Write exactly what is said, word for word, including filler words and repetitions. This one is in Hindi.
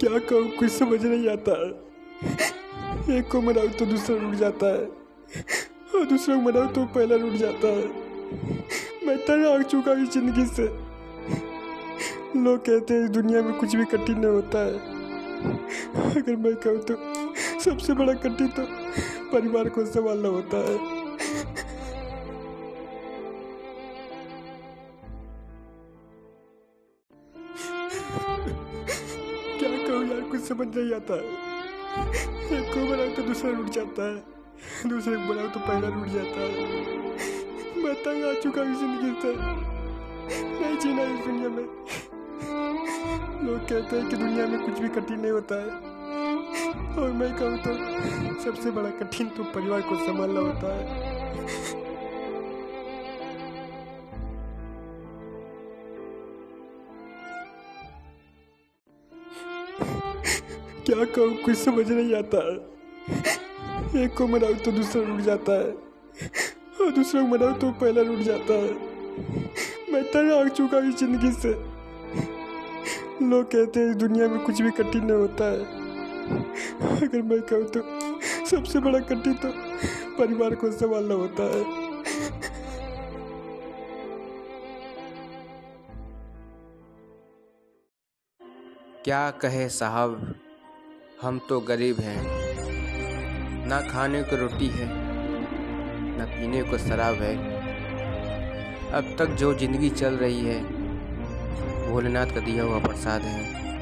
क्या कहूँ, कुछ समझ नहीं आता है। एक को मनाऊँ तो दूसरा रुक जाता है और दूसरा को मनाऊँ तो पहला रुक जाता है। मैं तंग आ चुका इस जिंदगी से। लोग कहते हैं इस दुनिया में कुछ भी कठिन नहीं होता है। अगर मैं कहूँ तो सबसे बड़ा कठिन तो परिवार को संभालना होता है। क्या कहूँ यार, कुछ समझ नहीं आता है। एक को बनाओ तो दूसरा रुक जाता है, दूसरे को बनाओ तो पहला रुक जाता है। मैं तंग आ चुका हूँ जिंदगी से। नहीं जीना इस दुनिया में। लोग कहते हैं कि दुनिया में कुछ भी कठिन नहीं होता है, और मैं कहूँ तो सबसे बड़ा कठिन तो परिवार को संभालना होता है। क्या कहूँ, कुछ समझ नहीं आता है। एक को मनाऊँ तो दूसरा रुक जाता है और दूसरा को मनाऊँ तो पहला रुक जाता है। मैं तंग आ चुका हूँ इस जिंदगी से। लोग कहते हैं इस दुनिया में कुछ भी कठिन नहीं होता है। अगर मैं कहूँ तो सबसे बड़ा कठिन तो परिवार को संभालना होता है। क्या कहे साहब, हम तो गरीब हैं। ना खाने को रोटी है, ना पीने को शराब है। अब तक जो जिंदगी चल रही है भोलेनाथ का दिया हुआ प्रसाद है।